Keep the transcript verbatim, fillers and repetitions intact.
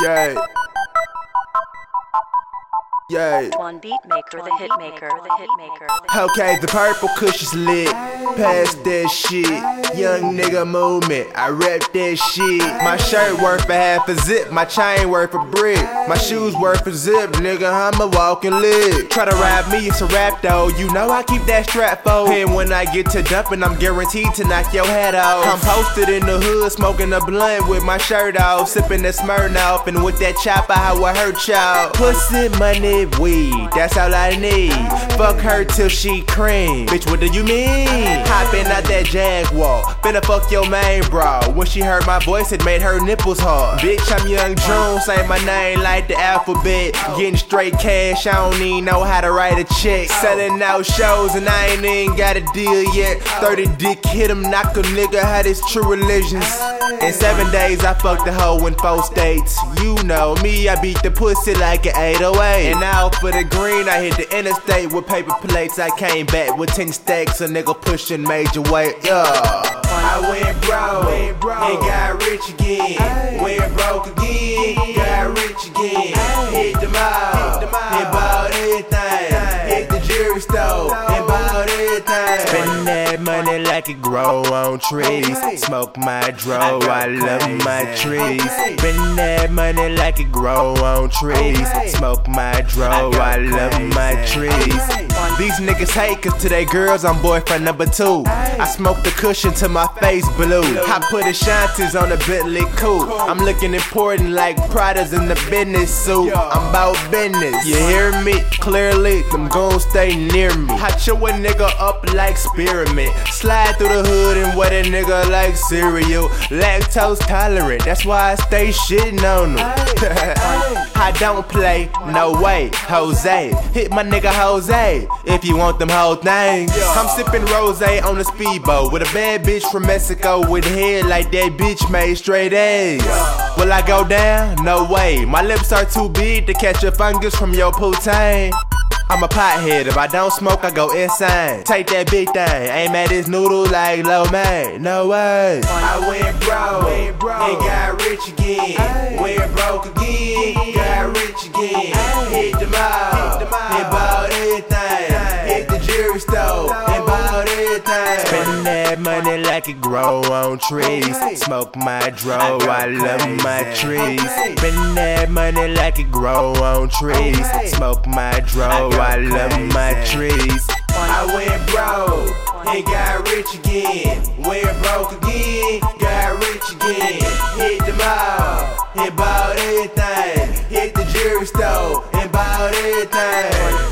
Yeah. Yeah. One beat maker, the hit maker, the hit maker. Okay, the purple kush is lit. Pass that shit. Young nigga movement, I rep that shit. My shirt worth a half a zip, my chain worth a brick. My shoes worth a zip, nigga, I'm a walking lick. Try to ride me, it's a rap though. You know I keep that strap for. And when I get to dumping, I'm guaranteed to knock your head off. I'm posted in the hood, smoking a blunt with my shirt off, sipping the Smirnoff, and with that chopper, how I hurt y'all. Pussy, money, weed, that's all I need. Fuck her till she cream. Bitch, what do you mean? Hopping out that Jaguar, finna fuck your main bra. When she heard my voice, it made her nipples hard. Bitch, I'm Young June, say my name like the alphabet. Getting straight cash, I don't even know how to write a check. Selling out shows and I ain't even got a deal yet. thirty dick hit him, knock a nigga, how this true religions. In seven days, I fucked the hoe in four states. You know me, I beat the pussy like an eight oh eight. And out for the green, I hit the interstate with paper plates. I came back with ten stacks, a nigga pushing major weight. Yeah. I went broke, and got rich again. Went broke again, got rich again. Hit the mall, and bought everything. Hit the jewelry store, and bought everything. Spend that money like it grow on trees. Smoke my dro, I love my trees. Spend that money like it grow on trees. Smoke my dro, I love my trees. These niggas hate cause to they girls I'm boyfriend number two. I smoke the cushion till my face blue. I put Ashantis on the Bentley coupe. I'm looking important like Prada's in the business suit. I'm about business, you hear me? Clearly, them gon' stay near me. I chew a nigga up like spearmint. Slide through the hood and wet a nigga like cereal. Lactose tolerant, that's why I stay shitting on them. I don't play, no way, Jose. Hit my nigga Jose, if you want them whole things. I'm sipping rose on a speedboat with a bad bitch from Mexico with head like that bitch made straight A's. Will I go down? No way. My lips are too big to catch a fungus from your poutine. I'm a pothead, if I don't smoke, I go insane. Take that big thing, aim at this noodle like lo mein. No way. I went broke, and got rich again. Went broke again, got rich again. Hit the mall, and bought everything. Hit the jewelry store, and bought everything. Spend that money like it grow on trees. Smoke my dro, I love my trees. Spend that money like it grow on trees. Smoke my dro, I love my trees. I went broke, and got rich again. Went broke again, got rich again. Hit the mall, and bought everything. Hit the jewelry store, and bought everything.